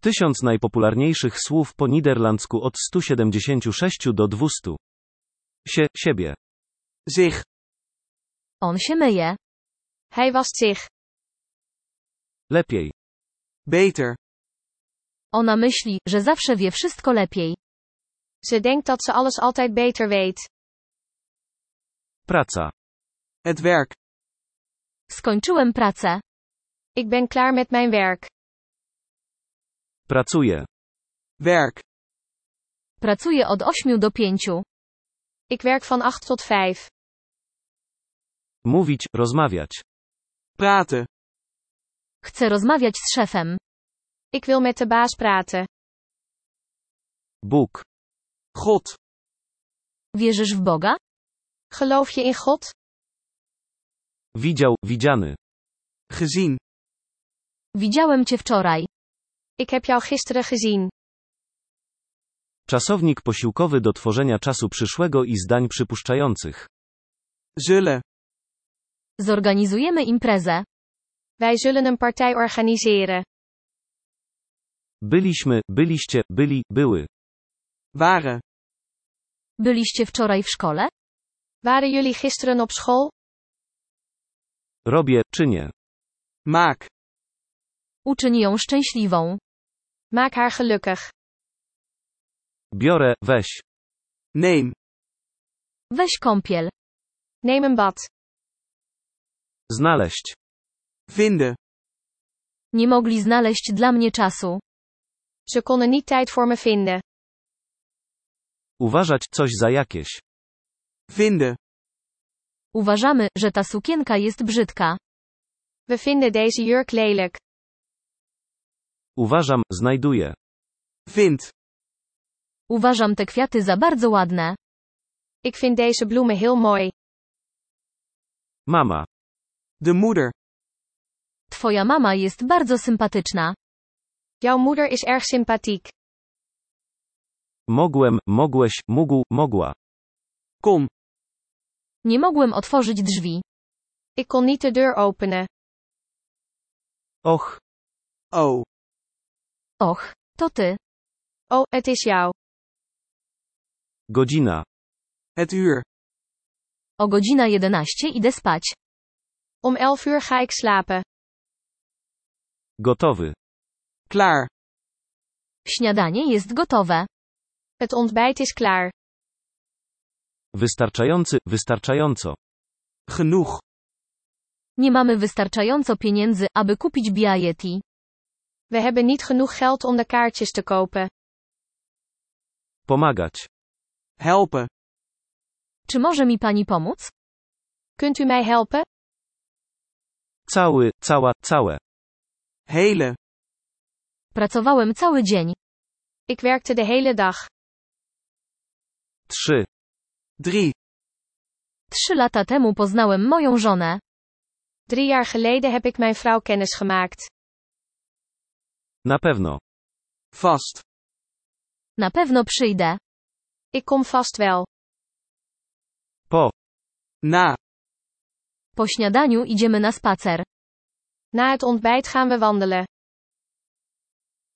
1000 najpopularniejszych słów po niderlandzku od 176 do 200. Siebie. Zich. On się myje. Hij wast zich. Lepiej. Beter. Ona myśli, że zawsze wie wszystko lepiej. Ze denkt dat ze alles altijd beter weet. Praca. Het werk. Skończyłem pracę. Ik ben klaar met mijn werk. Pracuję. Werk. Pracuję od 8 do 5. Ik werk van 8 tot 5. Mówić, rozmawiać. Praten. Chcę rozmawiać z szefem. Ik wil met de baas praten. Bóg. God. Wierzysz w Boga? Geloof je in God? Widział, widziany. Gezien. Widziałem cię wczoraj. Ik heb jou gisteren gezien. Czasownik posiłkowy do tworzenia czasu przyszłego i zdań przypuszczających. Zullen. Zorganizujemy imprezę. Wij zullen een partij organiseren. Byliśmy, byliście, byli, były. Waren. Byliście wczoraj w szkole? Waren jullie gisteren op school? Robię, czynię. Maak. Uczyń ją szczęśliwą. Maak haar gelukkig. Biorę, weź. Neem. Weź kąpiel. Neem een bad. Znaleźć. Vinden. Nie mogli znaleźć dla mnie czasu. Ze konden niet tijd voor me vinden. Uważać coś za jakieś. Vinden. Uważamy, że ta sukienka jest brzydka. We vinden deze jurk lelijk. Uważam, znajduję. Vind. Uważam te kwiaty za bardzo ładne. Ik vind deze bloemen heel mooi. Mama. De moeder. Twoja mama jest bardzo sympatyczna. Jouw moeder is erg sympathiek. Mogłem, mogłeś, mógł, mogła. Kom. Nie mogłem otworzyć drzwi. Ik kon niet de deur openen. Och. Oh. Och, to ty. Oh, het is jou. Godzina. Het uur. O godzina 11 idę spać. Om 11 uur ga ik slapen. Gotowy. Klaar. Śniadanie jest gotowe. Het ontbijt is klaar. Wystarczający, wystarczająco. Genoeg. Nie mamy wystarczająco pieniędzy, aby kupić biljetti. We hebben niet genoeg geld om de kaartjes te kopen. Pomagać. Helpen. Czy może mi pani pomóc? Kunt u mij helpen? Cały, cała, całe. Hele. Pracowałem cały dzień. Ik werkte de hele dag. 3. 3. 3 lata temu poznałem moją żonę. 3 jaar geleden heb ik mijn vrouw kennis gemaakt. Na pewno. Vast. Na pewno przyjdę. Ik kom vast wel. Po. Na. Po śniadaniu idziemy na spacer. Na het ontbijt gaan we wandelen.